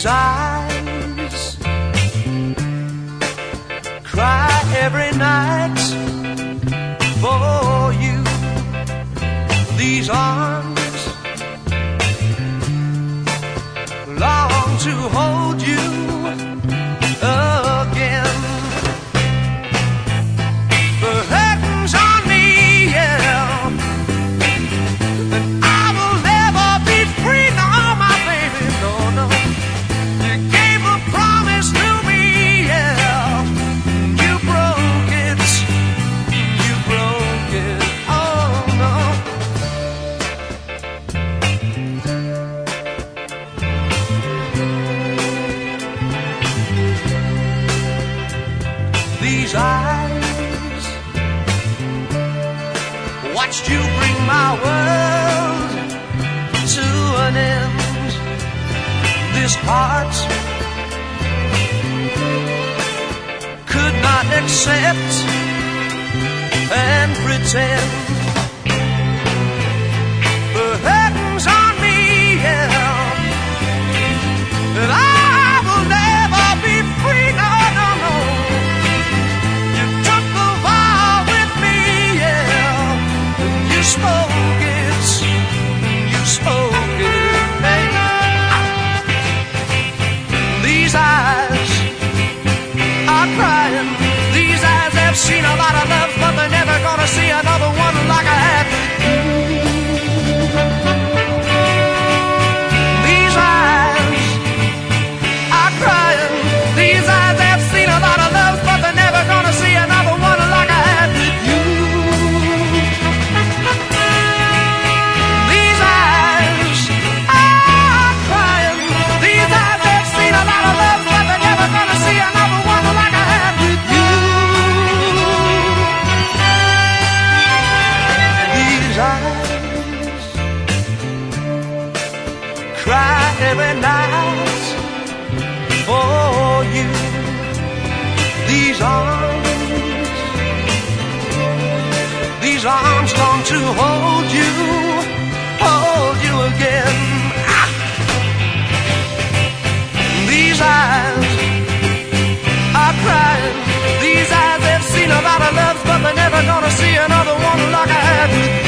These eyes cry every night for you. These arms long to hold you again. The curtains on me, yeah, and I will never be free. No, my baby, no, no. You gave a promise to me, yeah. You broke it, you broke it. Oh no. These eyes watched you bring my world to an end. This heart could not accept and pretend. The curtains on me, yeah, and I will never be free. No, no, no. You took the vow with me, yeah, and you spoke it, you spoke it, hey. These eyes are crying. These eyes have seen a lot of love, but they're never gonna see another one like I had with you. These eyes are crying. These eyes have seen a lot of love, but they're never gonna see another one like I had with you. These eyes are crying. These eyes have seen a lot of love, but they're never gonna see another one like I had with you. These eyes cry every night for you. These arms long to hold you again. Ah! These eyes are crying. These eyes have seen a lot of love, but they're never gonna see another one like I had with you.